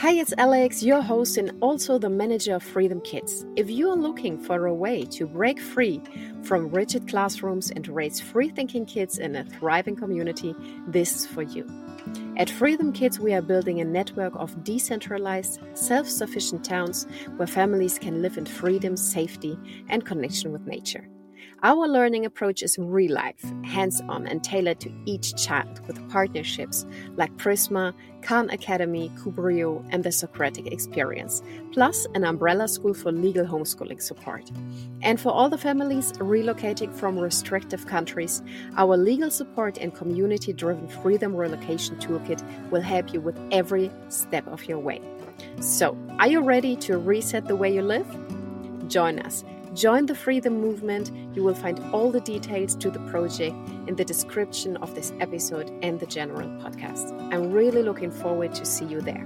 Hi, it's Alex, your host and also the manager of Freedom Kids. If you are looking for a way to break free from rigid classrooms and raise free-thinking kids in a thriving community, this is for you. At Freedom Kids, we are building a network of decentralized, self-sufficient towns where families can live in freedom, safety, and connection with nature. Our learning approach is real life, hands-on, and tailored to each child with partnerships like Prisma, Khan Academy, Kubrio, and the Socratic Experience, plus an umbrella school for legal homeschooling support. And for all the families relocating from restrictive countries, our legal support and community-driven freedom relocation toolkit will help you with every step of your way. So, are you ready to reset the way you live? Join us. Join the Freedom Movement. You will find all the details to the project in the description of this episode and the general podcast. I'm really looking forward to see you there.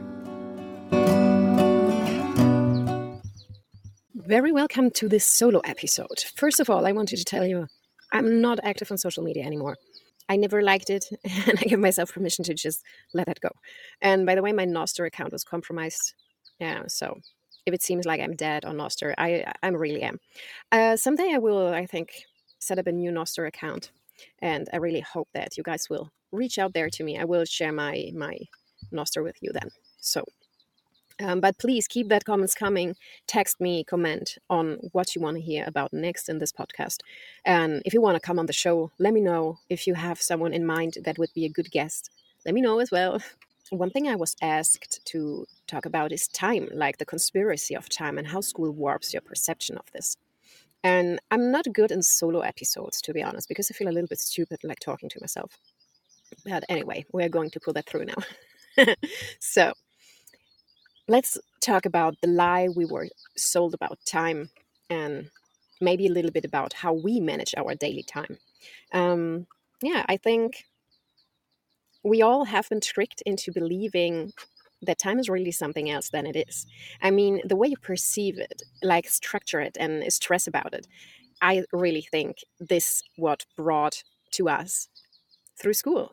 Very welcome to this solo episode. First of all, I wanted to tell you I'm not active on social media anymore. I never liked it, and I give myself permission to just let that go. And by the way, my Nostr account was compromised. So if it seems like I'm dead on Nostr, I really am. Someday I will, I think, set up a new Nostr account, and I really hope that you guys will reach out there to me. I will share my Nostr with you then. So, but please keep that comments coming. Text me, comment on what you want to hear about next in this podcast. And if you want to come on the show, let me know. If you have someone in mind that would be a good guest, let me know as well. One thing I was asked to talk about is time, like the conspiracy of time and how school warps your perception of this. And I'm not good in solo episodes, to be honest, because I feel a little bit stupid like talking to myself. But anyway, we're going to pull that through now. So let's talk about the lie we were sold about time and maybe a little bit about how we manage our daily time. I think we all have been tricked into believing that time is really something else than it is. I mean, the way you perceive it, like structure it and stress about it, I really think this what brought to us through school.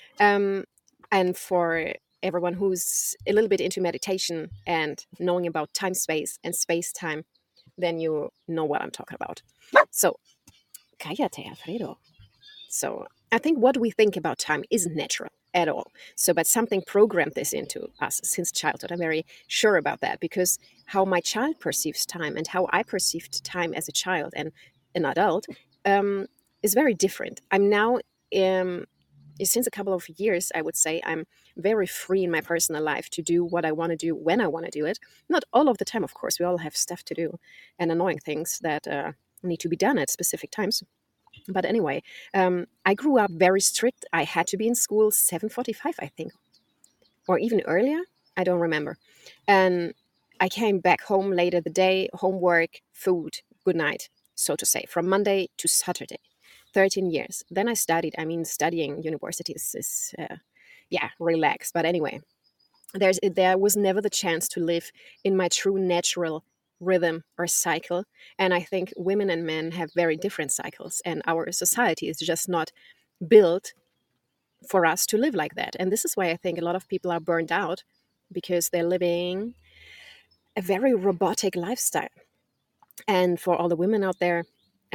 And for everyone who's a little bit into meditation and knowing about time space and space time, then you know what I'm talking about. So, cállate, Alfredo. So I think what we think about time isn't natural at all. So, but something programmed this into us since childhood. I'm very sure about that because how my child perceives time and how I perceived time as a child and an adult is very different. I'm now, since a couple of years, I would say, I'm very free in my personal life to do what I want to do when I want to do it. Not all of the time, of course. We all have stuff to do and annoying things that need to be done at specific times. But anyway, I grew up very strict. I had to be in school 7:45, I think, or even earlier. I don't remember. And I came back home later the day, homework, food, good night, so to say, from Monday to Saturday. 13 years. Then I studied. I mean, studying university is relaxed. But anyway, there was never the chance to live in my true natural rhythm or cycle. And I think women and men have very different cycles, and our society is just not built for us to live like that. And this is why I think a lot of people are burned out because they're living a very robotic lifestyle. And for all the women out there,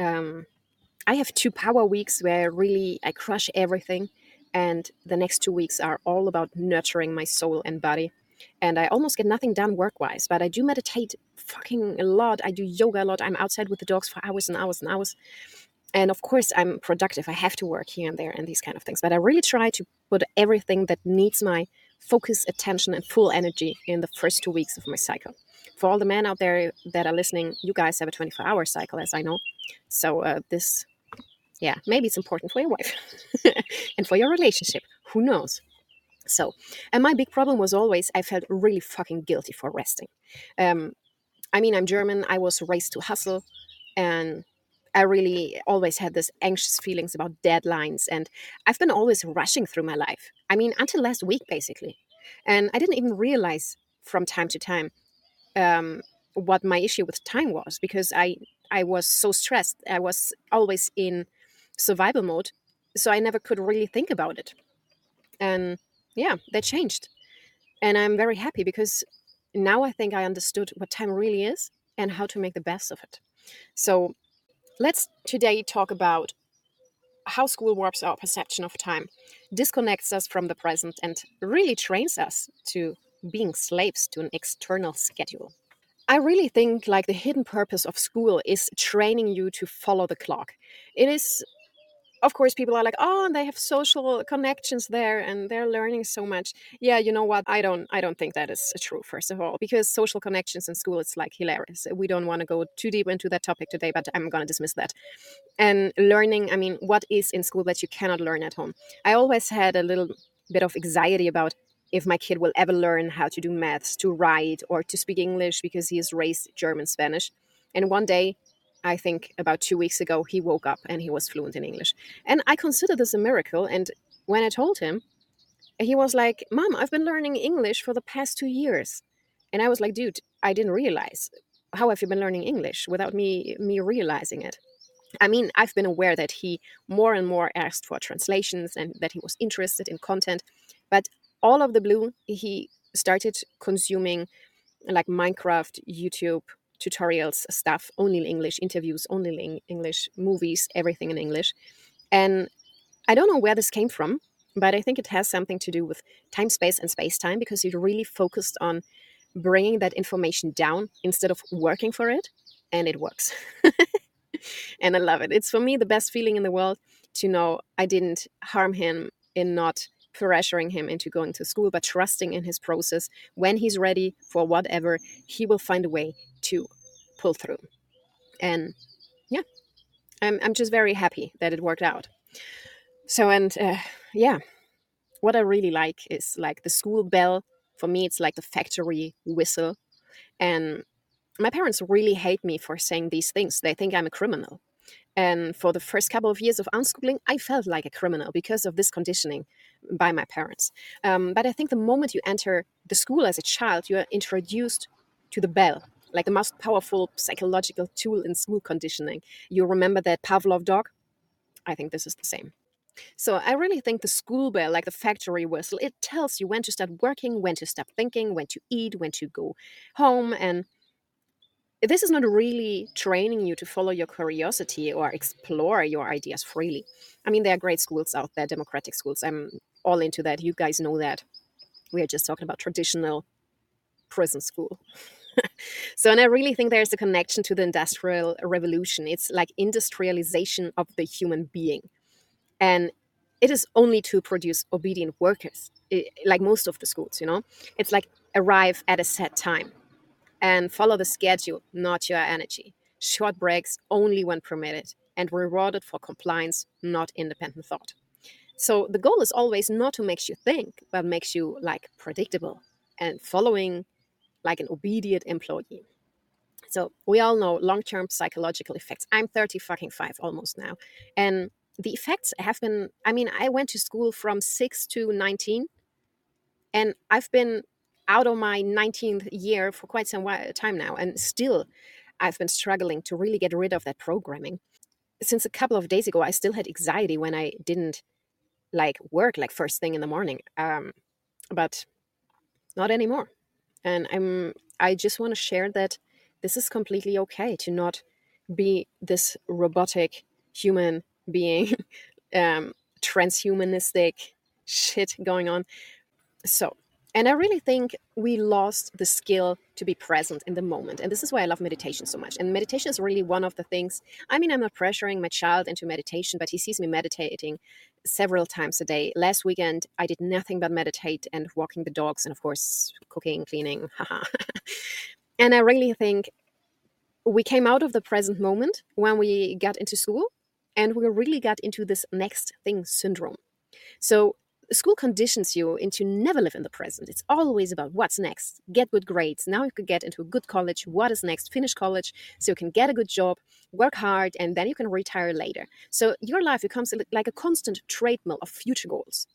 I have 2 power weeks where really I crush everything. And the next 2 weeks are all about nurturing my soul and body. And I almost get nothing done work-wise, but I do meditate fucking a lot. I do yoga a lot. I'm outside with the dogs for hours and hours and hours. And of course, I'm productive. I have to work here and there and these kind of things. But I really try to put everything that needs my focus, attention, and full energy in the first 2 weeks of my cycle. For all the men out there that are listening, you guys have a 24-hour cycle, as I know. So maybe it's important for your wife and for your relationship. Who knows? So, and my big problem was always I felt really fucking guilty for resting. I'm German. I was raised to hustle, and I really always had this anxious feelings about deadlines, and I've been always rushing through my life. I mean, until last week, basically. And I didn't even realize from time to time what my issue with time was because I was so stressed. I was always in survival mode, so I never could really think about it. And yeah, that changed. And I'm very happy because now I think I understood what time really is and how to make the best of it. So let's today talk about how school warps our perception of time, disconnects us from the present, and really trains us to being slaves to an external schedule. I really think like the hidden purpose of school is training you to follow the clock. It is, of course, people are like, oh, they have social connections there and they're learning so much. Yeah, you know what? I don't think that is true, first of all, because social connections in school, it's like hilarious. We don't want to go too deep into that topic today, but I'm going to dismiss that. And learning, I mean, what is in school that you cannot learn at home? I always had a little bit of anxiety about if my kid will ever learn how to do maths, to write, or to speak English because he is raised German Spanish. And one day, I think about 2 weeks ago, he woke up and he was fluent in English. And I consider this a miracle. And when I told him, he was like, Mom, I've been learning English for the past 2 years. And I was like, dude, I didn't realize. How have you been learning English without me realizing it? I mean, I've been aware that he more and more asked for translations and that he was interested in content. But all of the blue, he started consuming like Minecraft, YouTube tutorials, stuff, only in English, interviews, only in English, movies, everything in English. And I don't know where this came from, but I think it has something to do with time, space, and space time because he really focused on bringing that information down instead of working for it. And it works. And I love it. It's for me the best feeling in the world to know I didn't harm him in not pressuring him into going to school, but trusting in his process. When he's ready for whatever, he will find a way to pull through. And yeah, I'm just very happy that it worked out. So, and yeah, what I really like is like the school bell. For me, it's like the factory whistle. And my parents really hate me for saying these things. They think I'm a criminal. And for the first couple of years of unschooling, I felt like a criminal because of this conditioning by my parents. But I think the moment you enter the school as a child, you are introduced to the bell, like the most powerful psychological tool in school conditioning. You remember that Pavlov dog? I think this is the same. So I really think the school bell, like the factory whistle, it tells you when to start working, when to stop thinking, when to eat, when to go home. And this is not really training you to follow your curiosity or explore your ideas freely. I mean, there are great schools out there, democratic schools. I'm all into that. You guys know that. We are just talking about traditional prison school. So, and I really think there's a connection to the Industrial Revolution. It's like industrialization of the human being. And it is only to produce obedient workers, like most of the schools, you know? It's like arrive at a set time and follow the schedule, not your energy. Short breaks only when permitted, and rewarded for compliance, not independent thought. So the goal is always not to make you think, but makes you like predictable and following like an obedient employee. So we all know long-term psychological effects. I'm 30 fucking 5 almost now. And the effects have been, I mean, I went to school from 6 to 19 and I've been out of my 19th year for quite some time now, and still I've been struggling to really get rid of that programming. Since a couple of days ago, I still had anxiety when I didn't like work like first thing in the morning, but not anymore. And I just want to share that this is completely okay to not be this robotic human being, transhumanistic shit going on. So, and I really think we lost the skill to be present in the moment. And this is why I love meditation so much. And meditation is really one of the things. I mean, I'm not pressuring my child into meditation, but he sees me meditating several times a day. Last weekend, I did nothing but meditate and walking the dogs and, of course, cooking, cleaning. Haha. And I really think we came out of the present moment when we got into school and we really got into this next thing syndrome. So school conditions you into never live in the present. It's always about what's next. Get good grades. Now you could get into a good college. What is next? Finish college so you can get a good job, work hard, and then you can retire later. So your life becomes like a constant treadmill of future goals.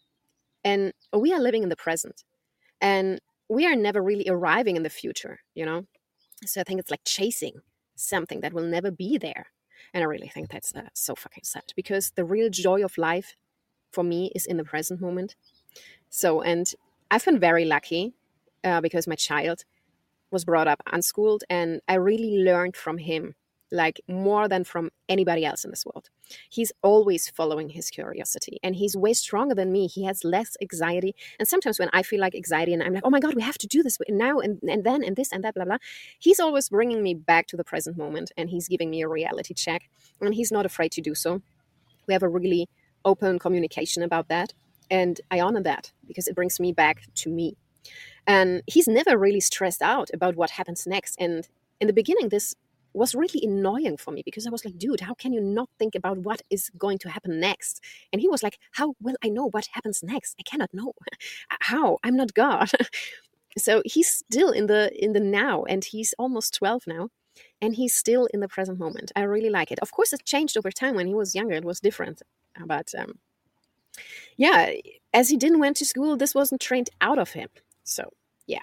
And we are living in the present. And we are never really arriving in the future, you know? So I think it's like chasing something that will never be there. And I really think that's so fucking sad because the real joy of life for me is in the present moment. So, and I've been very lucky because my child was brought up unschooled, and I really learned from him, like more than from anybody else in this world. He's always following his curiosity, and he's way stronger than me. He has less anxiety. And sometimes when I feel like anxiety and I'm like, oh my God, we have to do this now and then and this and that, blah, blah, he's always bringing me back to the present moment, and he's giving me a reality check, and he's not afraid to do so. We have a really open communication about that. And I honor that because it brings me back to me. And he's never really stressed out about what happens next. And in the beginning, this was really annoying for me because I was like, dude, how can you not think about what is going to happen next? And he was like, how will I know what happens next? I cannot know. How? I'm not God. So he's still in the now, and he's almost 12 now, and he's still in the present moment. I really like it. Of course, it changed over time. When he was younger, it was different. But yeah, as he didn't went to school, this wasn't trained out of him. So yeah,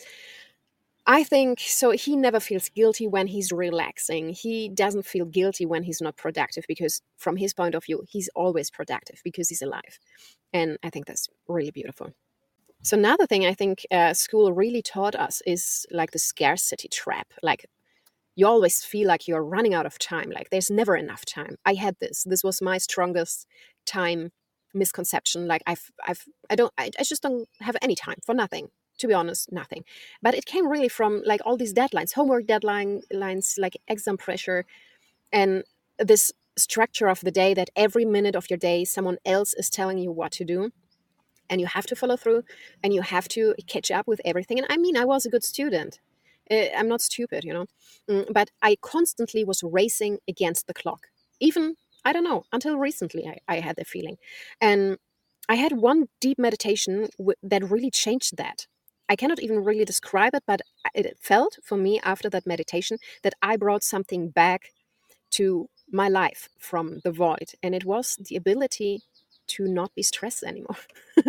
I think so. He never feels guilty when he's relaxing. He doesn't feel guilty when he's not productive, because from his point of view, he's always productive because he's alive. And I think that's really beautiful. So another thing I think school really taught us is like the scarcity trap. Like, you always feel like you're running out of time. Like, there's never enough time. I had this. This was my strongest time misconception. Like, I just don't have any time for nothing. To be honest, nothing. But it came really from like all these deadlines, homework deadlines, like exam pressure, and this structure of the day that every minute of your day someone else is telling you what to do, and you have to follow through, and you have to catch up with everything. And I mean, I was a good student. I'm not stupid, but I constantly was racing against the clock. Even, I don't know, until recently, I had the feeling. And I had one deep meditation that really changed that. I cannot even really describe it, but it felt for me after that meditation that I brought something back to my life from the void. And it was the ability to not be stressed anymore.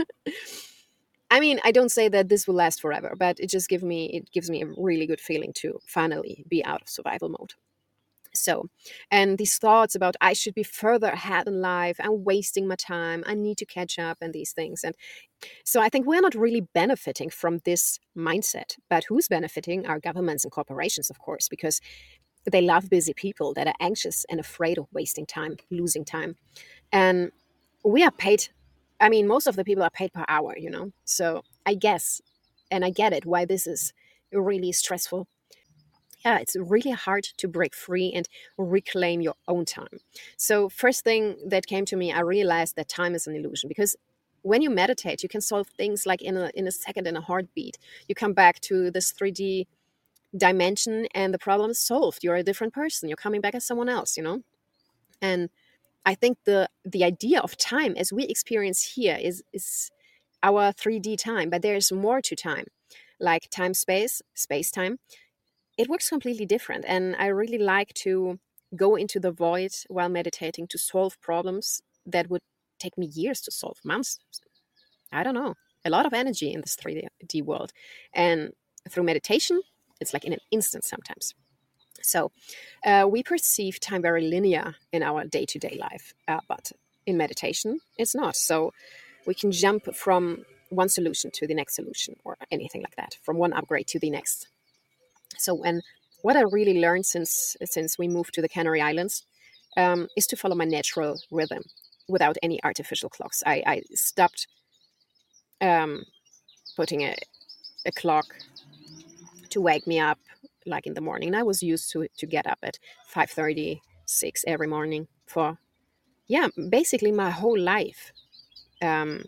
I mean, I don't say that this will last forever, but it gives me a really good feeling to finally be out of survival mode. So, and these thoughts about I should be further ahead in life, I'm wasting my time, I need to catch up, and these things. And so I think we're not really benefiting from this mindset, but who's benefiting are governments and corporations, of course, because they love busy people that are anxious and afraid of wasting time, losing time. And we are paid, I mean, most of the people are paid per hour. So I guess, and I get it, why this is really stressful. Yeah, it's really hard to break free and reclaim your own time. So first thing that came to me, I realized that time is an illusion, because when you meditate, you can solve things like in a second, in a heartbeat. You come back to this 3D dimension and the problem is solved. You're a different person. You're coming back as someone else. And I think the idea of time as we experience here is our 3D time, but there's more to time, like time, space time. It works completely different, and I really like to go into the void while meditating to solve problems that would take me years to solve, months. I don't know, a lot of energy in this 3D world, and through meditation, it's like in an instant sometimes. So we perceive time very linear in our day-to-day life, but in meditation, it's not. So we can jump from one solution to the next solution, or anything like that, from one upgrade to the next. So what I really learned since we moved to the Canary Islands is to follow my natural rhythm without any artificial clocks. I stopped putting a clock to wake me up like in the morning. And I was used to get up at 5:30, 6 every morning for, yeah, basically my whole life. Um,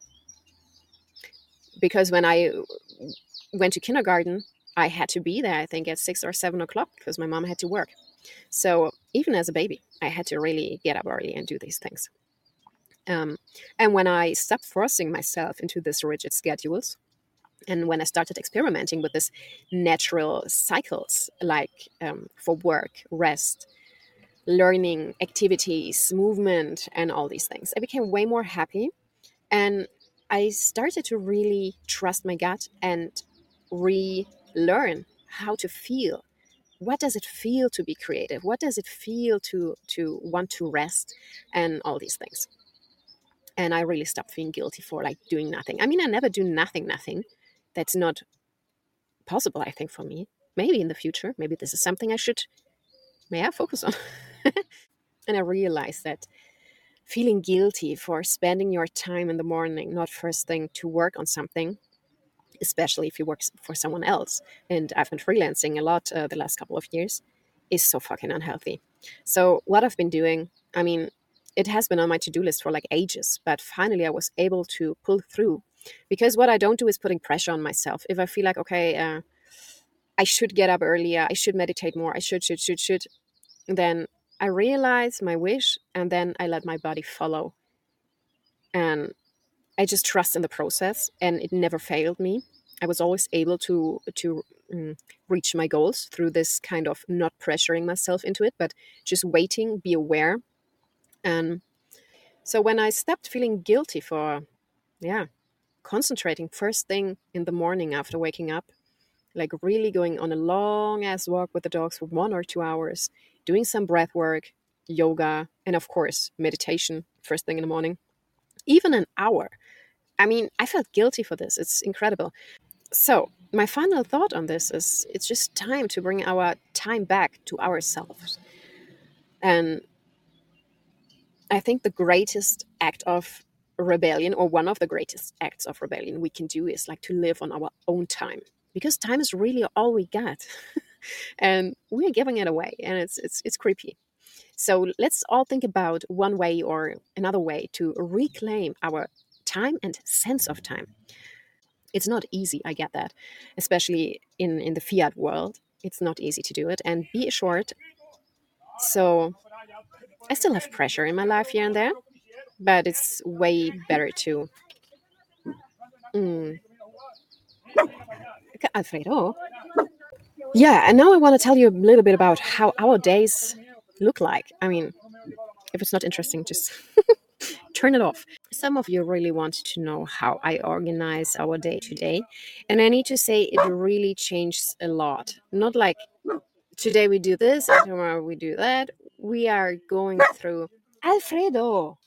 because when I went to kindergarten, I had to be there, I think, at 6 or 7 o'clock because my mom had to work. So even as a baby, I had to really get up early and do these things. And when I stopped forcing myself into these rigid schedules, and when I started experimenting with these natural cycles, like for work, rest, learning, activities, movement, and all these things, I became way more happy. And I started to really trust my gut and relearn how to feel. What does it feel to be creative? What does it feel to want to rest, and all these things? And I really stopped feeling guilty for like doing nothing. I mean, I never do nothing. That's not possible, I think, for me. Maybe in the future, maybe this is something I should, may I focus on. And I realized that feeling guilty for spending your time in the morning, not first thing to work on something, especially if you work for someone else, and I've been freelancing a lot the last couple of years, is so fucking unhealthy. So what I've been doing, I mean, it has been on my to-do list for like ages, but finally I was able to pull through. Because what I don't do is putting pressure on myself. If I feel like, okay, I should get up earlier, I should meditate more, I should, then I realize my wish, and then I let my body follow. And I just trust in the process, and it never failed me. I was always able to reach my goals through this kind of not pressuring myself into it, but just waiting, be aware. And so when I stopped feeling guilty for, yeah, concentrating first thing in the morning after waking up, like really going on a long ass walk with the dogs for 1 or 2 hours, doing some breath work, yoga, and of course, meditation first thing in the morning, even an hour. I mean, I felt guilty for this. It's incredible. So, my final thought on this is it's just time to bring our time back to ourselves. And I think the greatest act of rebellion, or one of the greatest acts of rebellion we can do, is like to live on our own time. Because time is really all we got. And we're giving it away, and it's creepy. So let's all think about one way or another way to reclaim our time and sense of time. It's not easy, I get that, especially in the fiat world. It's not easy to do it, and be assured. So I still have pressure in my life here and there, but it's way better to. Mm, Alfredo. Yeah, and now I want to tell you a little bit about how our days look like. I mean, if it's not interesting, just turn it off. Some of you really wanted to know how I organize our day to day. And I need to say, it really changes a lot. Not like today we do this and tomorrow we do that. We are going through. Alfredo!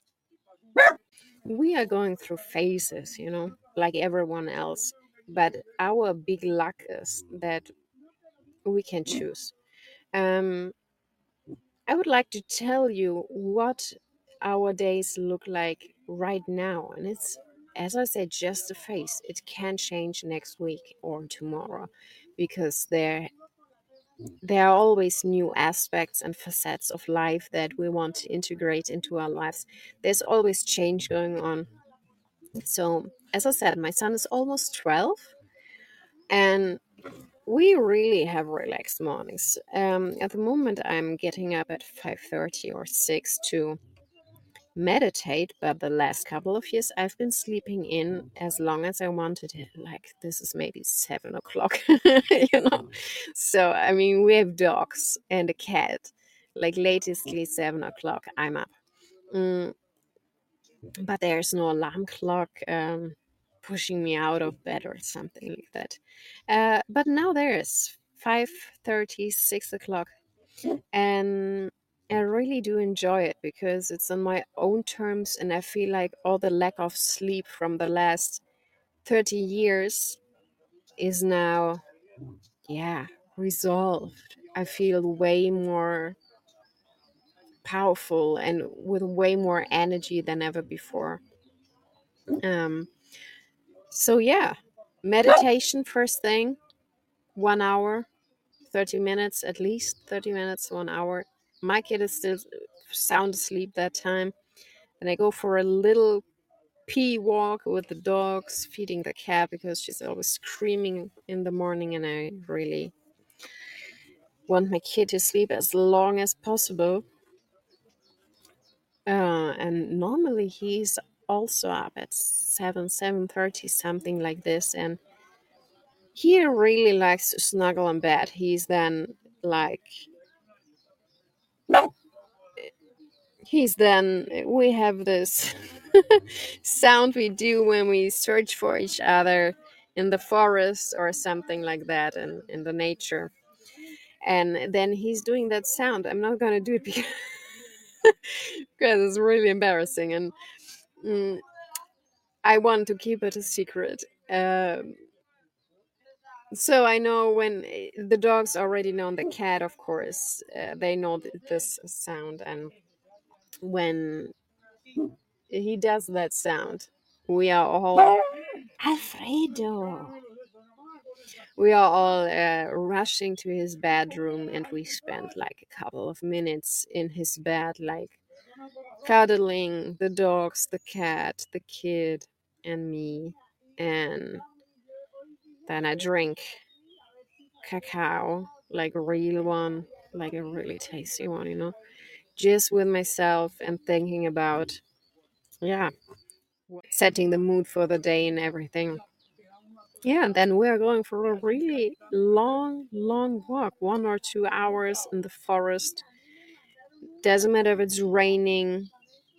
We are going through phases, like everyone else. But our big luck is that we can choose. Um, I would like to tell you what our days look like right now. And it's, as I said, just a phase. It can change next week or tomorrow, because there are always new aspects and facets of life that we want to integrate into our lives. There's always change going on. So, as I said, my son is almost 12, and we really have relaxed mornings. At the moment, I'm getting up at 5:30 or 6 to meditate, but the last couple of years I've been sleeping in as long as I wanted it. Like, this is maybe 7 o'clock, you know. So I mean, we have dogs and a cat. Like, latestly 7 o'clock, I'm up. Mm, but there's no alarm clock pushing me out of bed or something like that. But now there is 5:30, 6 o'clock, and I really do enjoy it because it's on my own terms, and I feel like all the lack of sleep from the last 30 years is now, yeah, resolved. I feel way more powerful and with way more energy than ever before. Um, so, yeah, meditation first thing, 1 hour, 30 minutes, at least 30 minutes, 1 hour. My kid is still sound asleep that time. And I go for a little pee walk with the dogs, feeding the cat because she's always screaming in the morning, and I really want my kid to sleep as long as possible. And normally he's also up at 7:30, something like this, and he really likes to snuggle in bed. He's then like we have this sound we do when we search for each other in the forest or something like that, and in the nature. And then he's doing that sound. I'm not gonna do it because it's really embarrassing. And mm, I want to keep it a secret. So I know when the dogs already know, the cat, of course, they know this sound, and when he does that sound, we are all Alfredo. We are all rushing to his bedroom, and we spend like a couple of minutes in his bed, like cuddling the dogs, the cat, the kid, and me. And then I drink cacao, like a real one, like a really tasty one, just with myself and thinking about, yeah, setting the mood for the day and everything. Yeah, and then we're going for a really long, long walk, 1 or 2 hours in the forest. Doesn't matter if it's raining.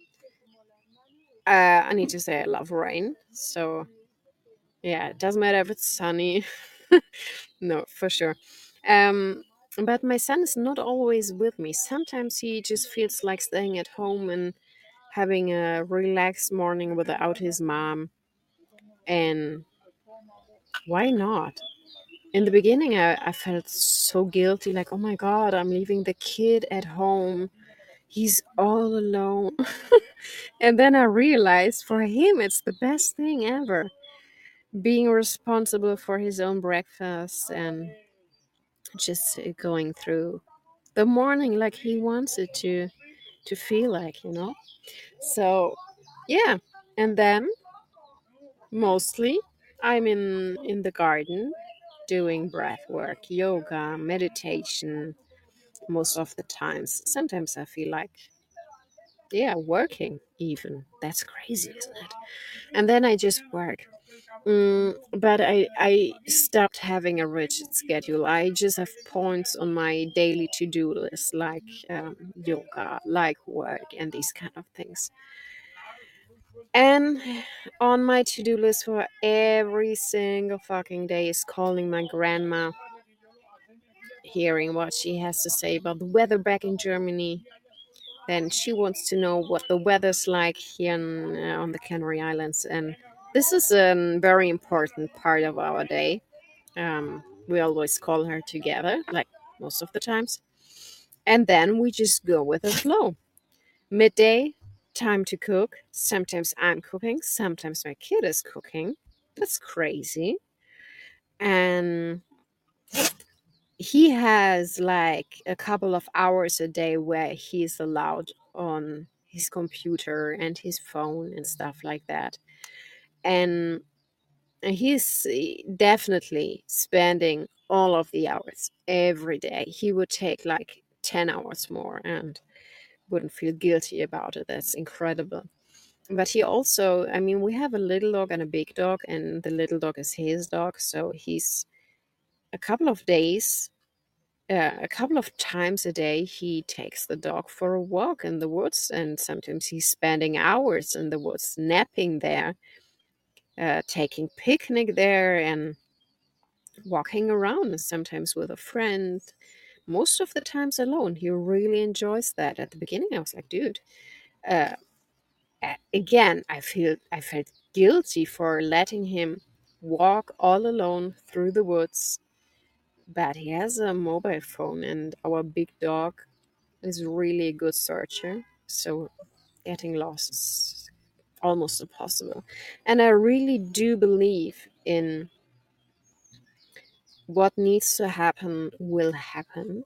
I need to say I love rain. So, yeah, it doesn't matter if it's sunny. No, for sure. Um, but my son is not always with me. Sometimes he just feels like staying at home and having a relaxed morning without his mom. And why not? In the beginning, I felt so guilty, like, oh my God, I'm leaving the kid at home. He's all alone. And then I realized for him, it's the best thing ever. Being responsible for his own breakfast and just going through the morning like he wants it to feel like. So, yeah. And then mostly I'm in the garden doing breath work, yoga, meditation most of the times. Sometimes I feel like, yeah, working even. That's crazy, isn't it? And then I just work. But I stopped having a rigid schedule. I just have points on my daily to-do list, like yoga, like work, and these kind of things. And on my to-do list for every single fucking day is calling my grandma, hearing what she has to say about the weather back in Germany. Then she wants to know what the weather's like here on the Canary Islands, and this is a very important part of our day. We always call her together, like most of the times, and then we just go with the flow. Midday, time to cook. Sometimes I'm cooking, sometimes my kid is cooking. That's crazy. And he has like a couple of hours a day where he's allowed on his computer and his phone and stuff like that. And he's definitely spending all of the hours every day. He would take like 10 hours more and wouldn't feel guilty about it. That's incredible. But he also, I mean, we have a little dog and a big dog, and the little dog is his dog. So he's a couple of days, a couple of times a day, he takes the dog for a walk in the woods. And sometimes he's spending hours in the woods, napping there, taking picnic there, and walking around, sometimes with a friend, most of the times alone. He really enjoys that. At the beginning, I was like, dude, uh, again, I felt guilty for letting him walk all alone through the woods. But he has a mobile phone, and our big dog is really a good searcher. So getting lost is almost impossible. And I really do believe in what needs to happen will happen,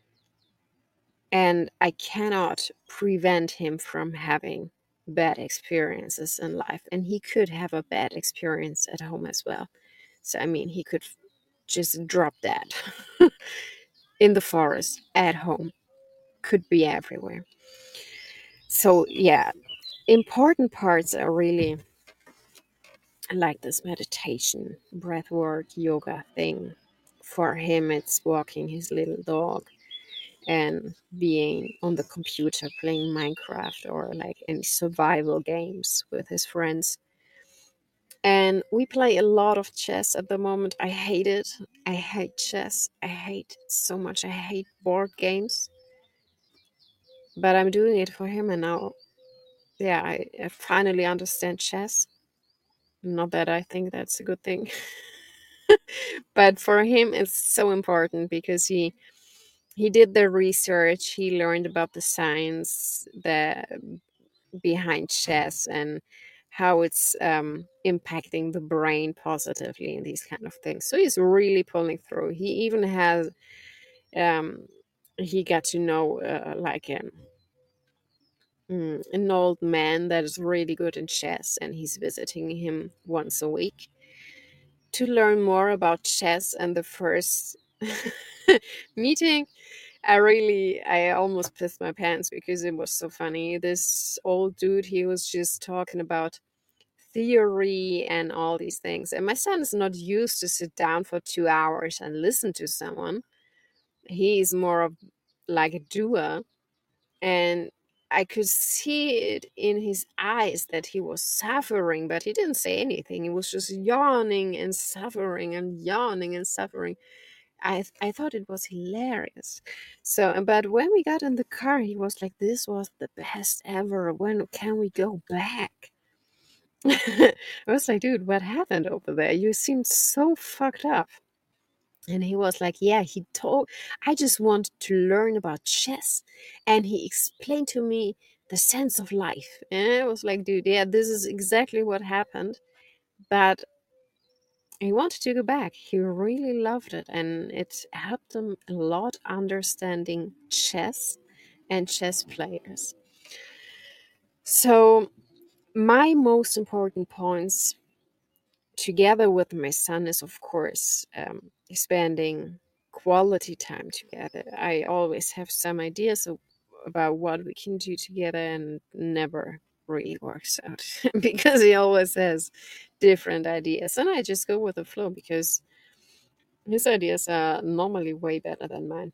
and I cannot prevent him from having bad experiences in life. And he could have a bad experience at home as well. So, I mean, he could just drop that in the forest, at home, could be everywhere. So, yeah, important parts are really like this meditation, breath work, yoga thing. For him, it's walking his little dog and being on the computer playing Minecraft or like any survival games with his friends. And we play a lot of chess at the moment. I hate it. I hate chess. I hate it so much. I hate board games. But I'm doing it for him, and now yeah, I finally understand chess. Not that I think that's a good thing, but for him, it's so important because he did the research. He learned about the science behind chess and how it's impacting the brain positively and these kind of things. So he's really pulling through. He even has um, he got to know an old man that is really good in chess, and he's visiting him once a week to learn more about chess. And the first meeting, I almost pissed my pants because it was so funny. This old dude, he was just talking about theory and all these things. And my son is not used to sit down for 2 hours and listen to someone. He's more of like a doer. And I could see it in his eyes that he was suffering, but he didn't say anything. He was just yawning and suffering and yawning and suffering. I thought it was hilarious. So, but when we got in the car, he was like, "This was the best ever. When can we go back?" I was like, "Dude, what happened over there? You seemed so fucked up." And he was like, "Yeah, I just wanted to learn about chess." And he explained to me the sense of life. And I was like, "Dude, yeah, this is exactly what happened." But he wanted to go back. He really loved it. And it helped him a lot understanding chess and chess players. So, my most important points together with my son is, of course, spending quality time together. I always have some ideas about what we can do together, and never really works out because he always has different ideas, and I just go with the flow because his ideas are normally way better than mine.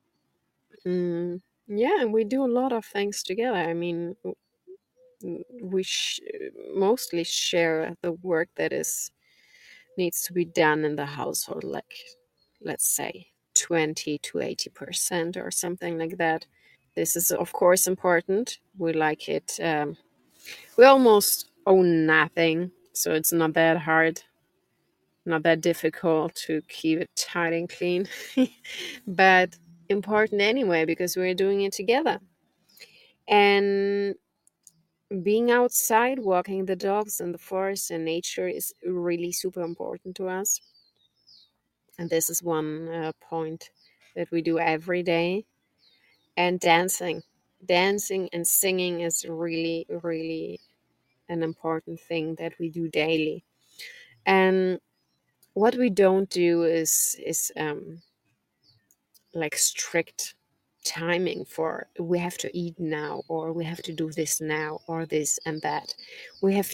Yeah, and we do a lot of things together. I mean, we mostly share the work that is needs to be done in the household, like let's say 20 to 80% or something like that. This is of course important. We like it. We almost own nothing, so it's not that hard, not that difficult to keep it tight and clean. But important anyway because we're doing it together. And being outside, walking the dogs in the forest and nature is really super important to us. And this is one point that we do every day. And dancing and singing is really, really an important thing that we do daily. And what we don't do is like strict timing for we have to eat now or we have to do this now or this and that. We have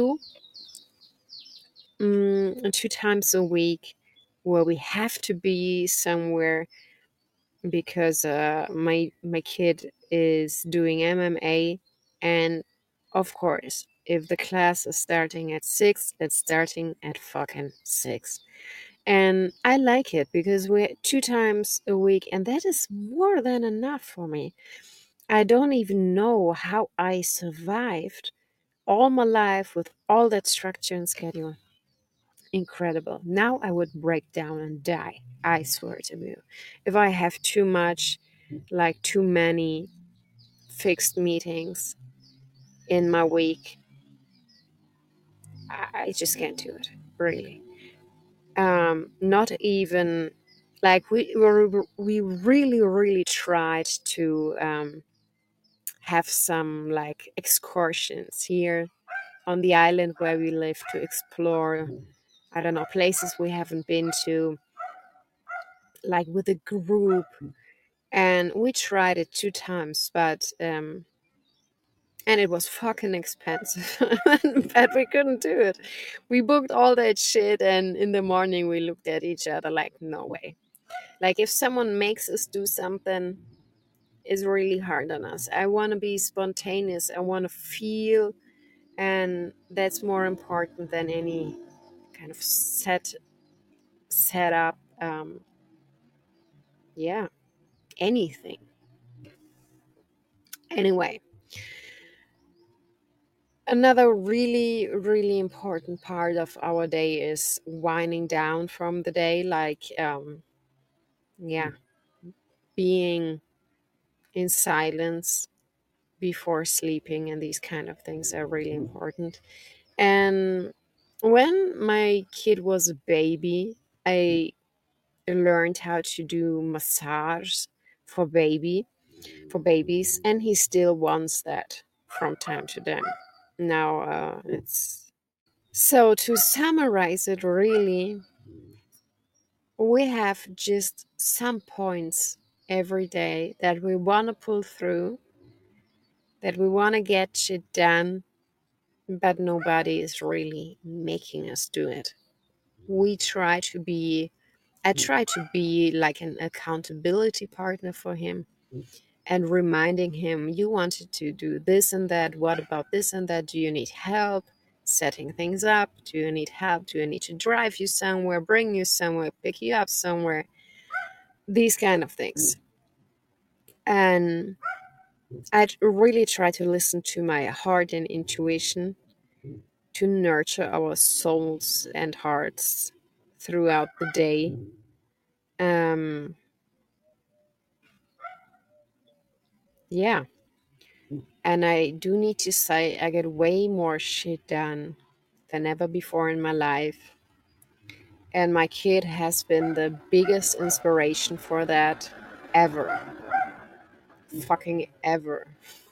two times a week where we have to be somewhere because my kid is doing MMA, and of course, if the class is starting at 6, it's starting at fucking 6. And I like it because we're two times a week, and that is more than enough for me. I don't even know how I survived all my life with all that structure and schedule. Incredible. Now I would break down and die. I swear to you. If I have too much, like too many fixed meetings in my week, I just can't do it. Really. Not even like we really really tried to have some like excursions here on the island where we live to explore, I don't know, places we haven't been to, like with a group. And we tried it two times, but and it was fucking expensive, but we couldn't do it. We booked all that shit, and in the morning we looked at each other like, no way. Like if someone makes us do something, it's really hard on us. I want to be spontaneous. I want to feel, and that's more important than any kind of set up. Yeah, anything. Anyway, Another really, really important part of our day is winding down from the day, like, yeah, being in silence before sleeping, and these kind of things are really important. And when my kid was a baby, I learned how to do massage for babies, and he still wants that from time to time. Now it's so, to summarize it, really, we have just some points every day that we want to pull through, that we want to get shit done, but nobody is really making us do it. We try to be, I try to be like an accountability partner for him and reminding him, you wanted to do this and that. What about this and that? Do you need help setting things up? Do you need help? Do you need to drive you somewhere, bring you somewhere, pick you up somewhere? These kind of things. And I really try to listen to my heart and intuition to nurture our souls and hearts throughout the day. Um, yeah. And I do need to say, I get way more shit done than ever before in my life. And my kid has been the biggest inspiration for that ever. Fucking ever.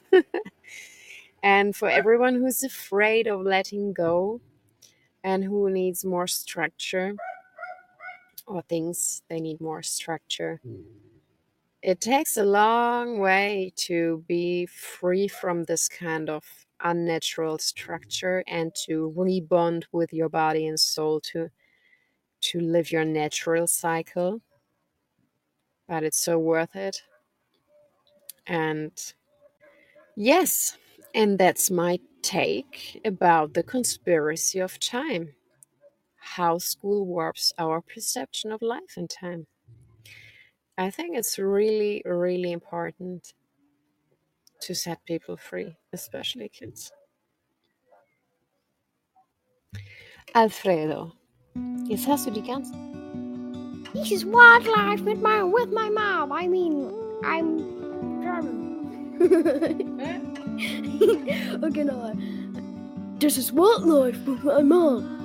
And for everyone who's afraid of letting go and who needs more structure, or thinks they need more structure, it takes a long way to be free from this kind of unnatural structure and to rebond with your body and soul, to live your natural cycle. But it's so worth it. And yes, and that's my take about the conspiracy of time, how school warps our perception of life and time. I think it's really, really important to set people free, especially kids. Alfredo, jetzt hast du die ganze. This is wildlife with my mom. I mean, I'm German. Okay, no. This is wildlife with my mom.